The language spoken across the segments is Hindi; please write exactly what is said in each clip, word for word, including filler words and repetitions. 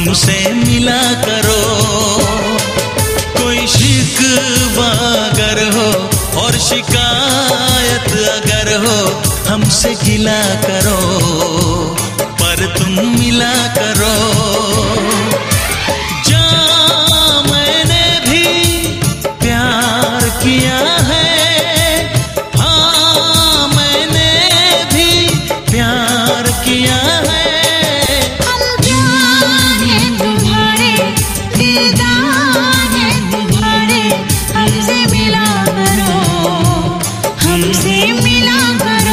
हमसे मिला करो। कोई शिकवा अगर हो और शिकायत अगर हो, हमसे गिला करो पर तुम मिला करो। जा मैंने भी प्यार किया है, हाँ मैंने भी प्यार किया है। हम प्यार है तुम्हारे, दिलदार है तुम्हारे, हमसे मिला करो, हमसे मिला करो।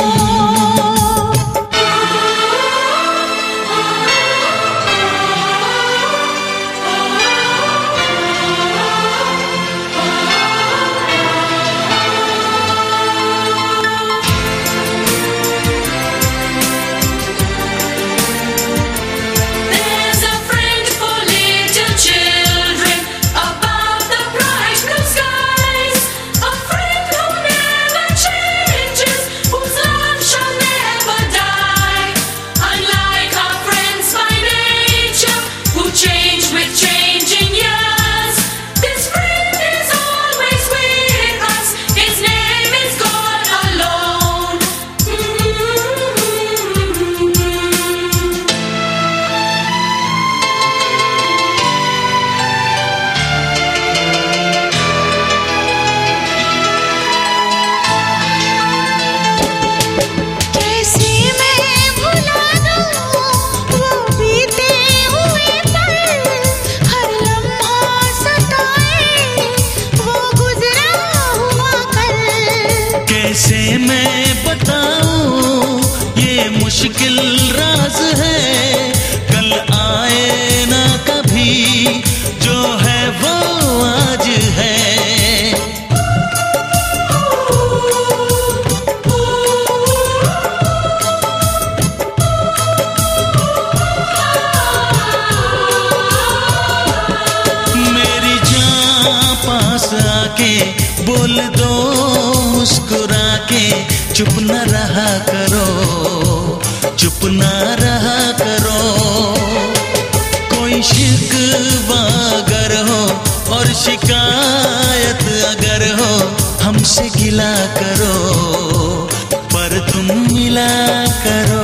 कैसे मैं बताऊं ये मुश्किल राज है, कल आए ना कभी, जो है वो आज है। मेरी जान पास आके बोल दो मुस्कुरा के, चुप न रहा करो, चुप न रहा करो। कोई शिकवा अगर हो और शिकायत अगर हो, हमसे गिला करो पर तुम मिला करो।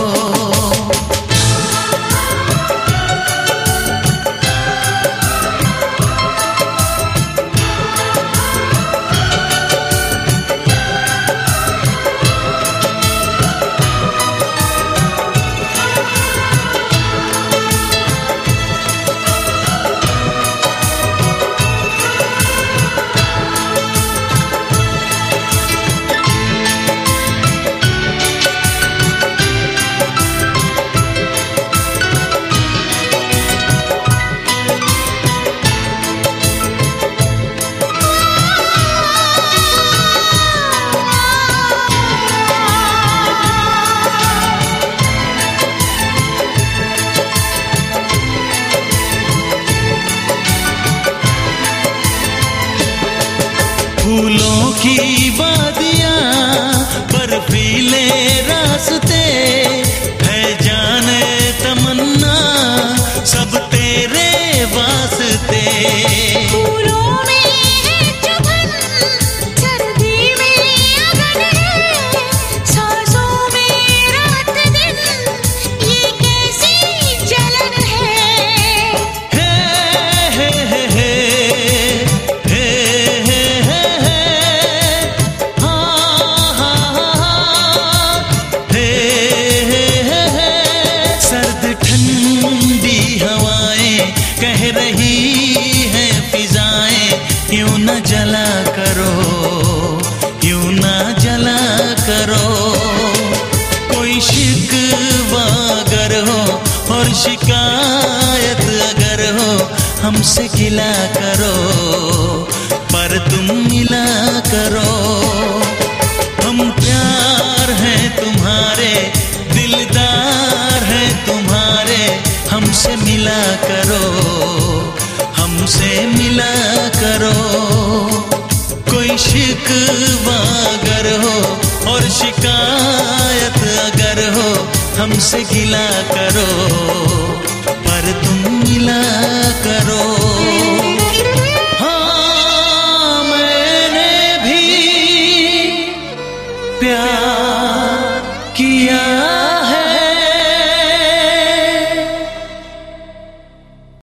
फूलों की वादियाँ, बर्फीले रास्ते, है जाने तमन्ना सब तेरे वास्ते। फूलों में है चुभन, सर्दी में अगन है, सांसों में रात दिन, ये कैसी जलन है। हे हे हे हे कह रही है फिजाएं, यूं न जला करो, यूं न जला करो। कोई शिकवा अगर हो और शिकायत अगर हो, हमसे गिला करो पर तुम मिला करो। हम प्यार हैं तुम्हारे, दिलदार हैं तुम्हारे, हमसे मिला करो, हमसे मिला करो। कोई शिकवा अगर हो और शिकायत अगर हो, हमसे गिला करो